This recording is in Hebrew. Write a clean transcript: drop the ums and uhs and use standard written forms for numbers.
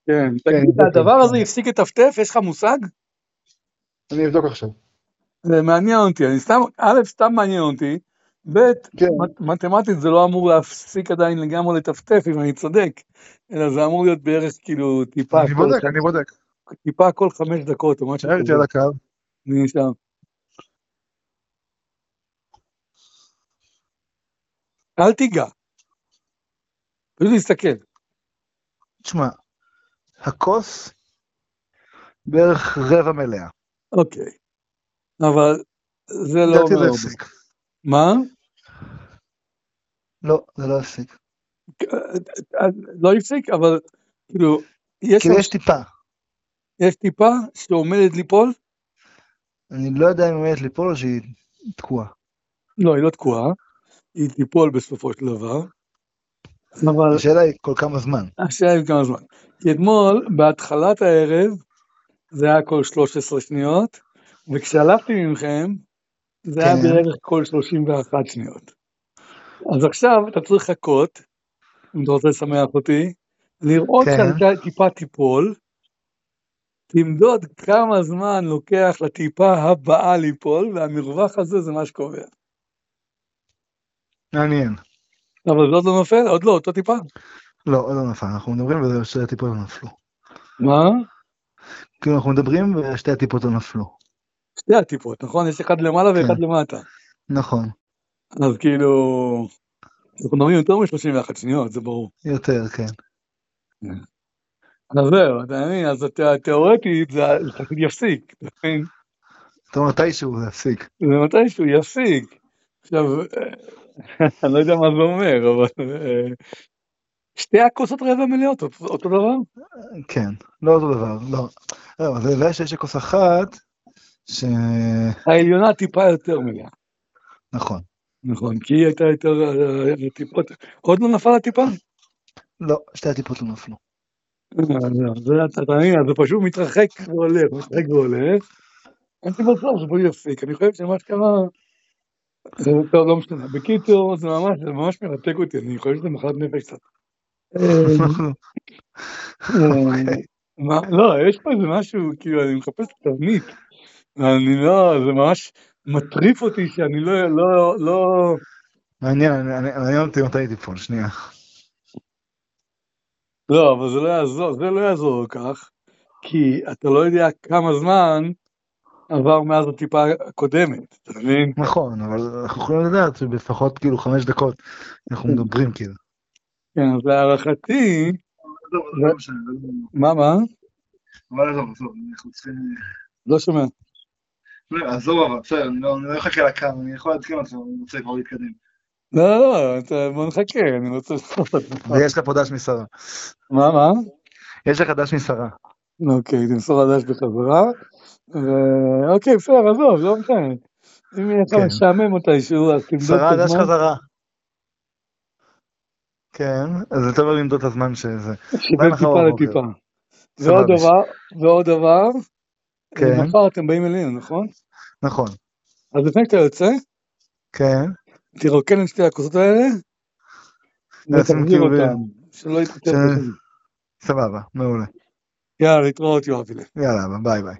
כן, כן, תגיד, בטח. הדבר הזה הפסיק לטפטף, יש לך מושג? אני אבדוק עכשיו. זה מעניין אותי, סתם מעניין אותי, כן. מתמטית זה לא אמור להפסיק עדיין לגמרי לטפטף, אם אני צודק, אלא זה אמור להיות בערך כאילו אני בודק. טיפה כל 5 דקות או משהו תשאר איתי כזה. על הקו. אני נשאר. אל תיגע, פשוט להסתכל. תשמע, הכוס בערך רבע מלאה. אוקיי, אבל זה לא לדעתי אומר זה הרבה. הפסיק. מה? לא, זה לא הפסיק. לא הפסיק, אבל כאילו, כאילו יש טיפה שעומדת ליפול? אני לא יודע אם עומדת ליפול או שהיא תקועה. לא, היא לא תקועה, היא תיפול בסופו של דבר, אבל השאלה היא כל כמה זמן. השאלה היא כמה זמן. כי אתמול, בהתחלת הערב, זה היה כל 13 שניות, וכשהלכתי ממכם, זה היה כן, בערך כל 31 שניות. אז עכשיו אתה צריך לחכות, אם אתה רוצה לשמח אותי, לראות כן. שהטיפה טיפה תיפול, תמדוד כמה זמן לוקח לטיפה הבאה ליפול, והמרווח הזה זה מה שקובע. מעניין. אבל זה עוד לא נופל? עוד לא, אותו טיפה. לא, עוד לא נפל. אנחנו מדברים וזה שתי הטיפות לא נפלו. מה? כאילו אנחנו מדברים ושתי הטיפות לא נפלו. שתי הטיפות, נכון? יש אחד למעלה ואחד כן, למטה. נכון. אז כאילו, אנחנו מדברים יותר מ-31 שניות, זה ברור. יותר, כן. אז זהו, אתה מבין? אז תיאורטית זה פשוט יפסיק, אתה מבין? זאת אומרת, מתישהו זה הפסיק. זה מתישהו יפסיק. עכשיו, אני לא יודע מה זה אומר, אבל שתי הכוסות רבע מלאות, אותו דבר? כן, לא אותו דבר, לא. לא, זה הבעיה שיש לי כוס אחת, ש... העליונה טיפה יותר מלאה. נכון. נכון, כי היא הייתה יותר טיפות. עוד לא נפל הטיפה? לא, שתי הטיפות לא נפלו. אתה מבין, אז זה פשוט מתרחק והולך. הייתי בטוח שבו יפסיק, אני חושב שמה שקרה, טוב, לא משנה. בקיצור, זה ממש מרתק אותי, אני חושב שזה מחלת נפש קצת. לא, יש פה איזה משהו, כאילו, אני מחפש את התבנית, אני לא, זה ממש מטריף אותי שאני לא... מעניין אותי מתי הייתי פה, שנייה. לא, אבל זה לא יעזור כך, כי אתה לא יודע כמה זמן עבר מאז הטיפה הקודמת, אתה מבין? נכון, אבל אנחנו יכולים לדעת שבפחות כאילו 5 דקות אנחנו מדברים כאילו. כן, אז להערכתי... מה? אבל עזוב, אנחנו צריכים... לא שומע. עזוב אבל, בסדר, אני לא אחכה לקו, אני יכול להתקדם אותך, אני רוצה כבר להתקדם. לא, בוא נחכה, אני רוצה לשחוט אותך. ויש לך פה דש משרה. מה? יש לך דש משרה. אוקיי, תמסור הדש בחזרה, אוקיי, בסדר, עזוב, לא משנה. אם יהיה לך משעמם מתישהו, אז תמדוד את שרה דש הזמן. חזרה. כן, אז אתה אומר למדוד את הזמן שזה. שבין טיפה לטיפה. ועוד דבר, מחר אתם באים אלינו, נכון? נכון. אז לפני שאתה יוצא, כן. תרוקן את שתי הכוסות האלה, ותחזיר אותם, שלא יתכתב בכם. סבבה, מעולה. יאללה, להתראות יואב. יאללה, ביי ביי.